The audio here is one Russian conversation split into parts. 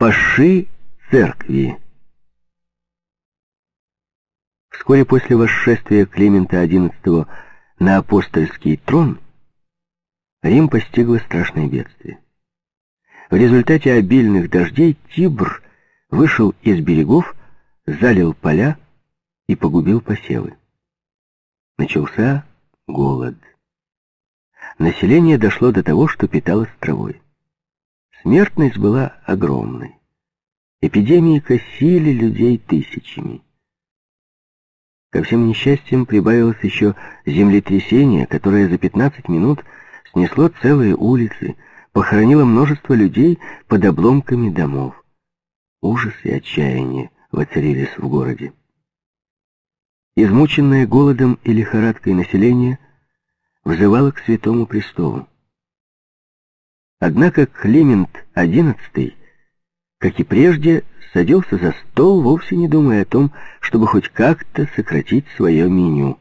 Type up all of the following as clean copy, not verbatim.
Паши церкви. Вскоре после восшествия Климента XI на апостольский трон Рим постигло страшное бедствие. В результате обильных дождей Тибр вышел из берегов, залил поля и погубил посевы. Начался голод. Население дошло до того, что питалось травой. Смертность была огромной. Эпидемии косили людей тысячами. Ко всем несчастьям прибавилось еще землетрясение, которое за 15 минут снесло целые улицы, похоронило множество людей под обломками домов. Ужас и отчаяние воцарились в городе. Измученное голодом и лихорадкой население взывало к Святому Престолу. Однако Климент XI, как и прежде, садился за стол, вовсе не думая о том, чтобы хоть как-то сократить свое меню.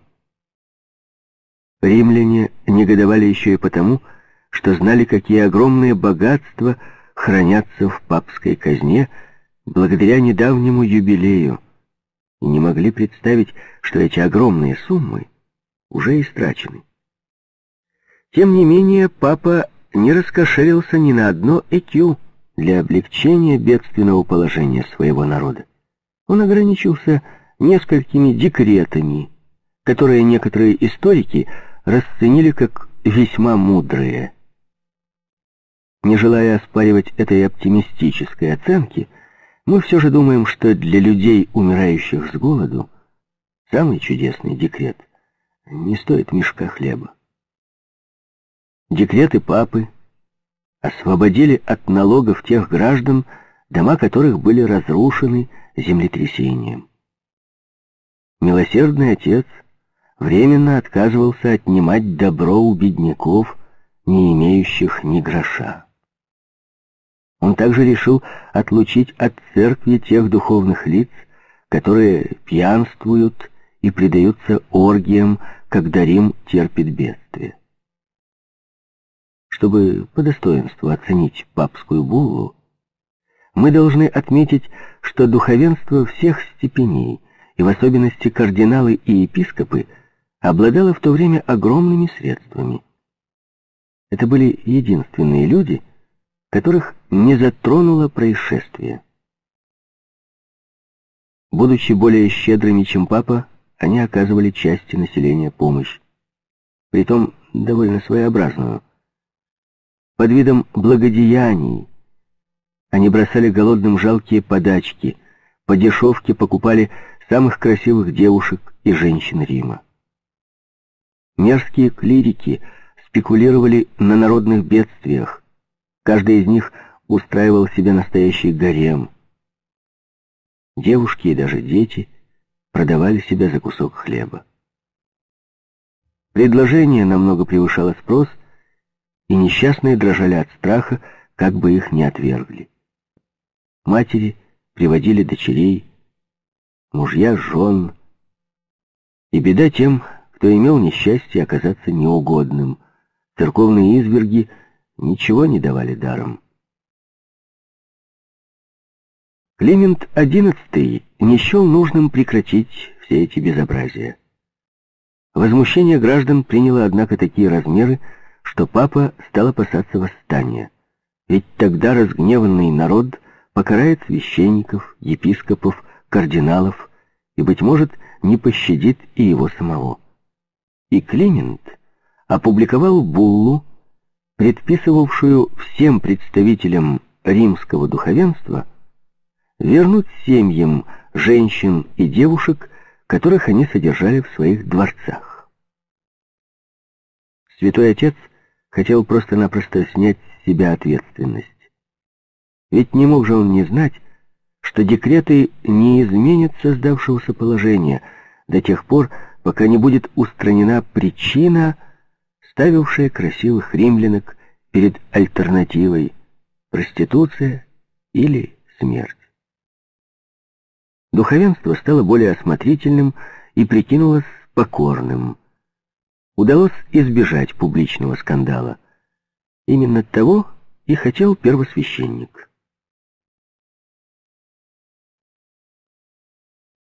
Римляне негодовали еще и потому, что знали, какие огромные богатства хранятся в папской казне благодаря недавнему юбилею, и не могли представить, что эти огромные суммы уже истрачены. Тем не менее, папа не раскошелился ни на одно ЭКЮ для облегчения бедственного положения своего народа. Он ограничился несколькими декретами, которые некоторые историки расценили как весьма мудрые. Не желая оспаривать этой оптимистической оценки, мы все же думаем, что для людей, умирающих с голоду, самый чудесный декрет не стоит мешка хлеба. Декреты папы освободили от налогов тех граждан, дома которых были разрушены землетрясением. Милосердный отец временно отказывался отнимать добро у бедняков, не имеющих ни гроша. Он также решил отлучить от церкви тех духовных лиц, которые пьянствуют и предаются оргиям, когда Рим терпит бедствие. Чтобы по достоинству оценить папскую буллу, мы должны отметить, что духовенство всех степеней, и в особенности кардиналы и епископы, обладало в то время огромными средствами. Это были единственные люди, которых не затронуло происшествие. Будучи более щедрыми, чем папа, они оказывали части населения помощь, притом довольно своеобразную. Под видом благодеяний они бросали голодным жалкие подачки, по дешевке покупали самых красивых девушек и женщин Рима. Мерзкие клирики спекулировали на народных бедствиях, каждый из них устраивал себе настоящий гарем. Девушки и даже дети продавали себя за кусок хлеба. Предложение намного превышало спрос, и несчастные дрожали от страха, как бы их не отвергли. Матери приводили дочерей, мужья жен, и беда тем, кто имел несчастье оказаться неугодным. Церковные изверги ничего не давали даром. Климент XI не счел нужным прекратить все эти безобразия. Возмущение граждан приняло, однако, такие размеры, что папа стал опасаться восстания. Ведь тогда разгневанный народ покарает священников, епископов, кардиналов и, быть может, не пощадит и его самого. И Климент опубликовал буллу, предписывавшую всем представителям римского духовенства вернуть семьям женщин и девушек, которых они содержали в своих дворцах. Святой Отец хотел просто-напросто снять с себя ответственность. Ведь не мог же он не знать, что декреты не изменят создавшегося положения до тех пор, пока не будет устранена причина, ставившая красивых римлянок перед альтернативой проституция или смерть. Духовенство стало более осмотрительным и прикинулось покорным. Удалось избежать публичного скандала. Именно того и хотел первосвященник.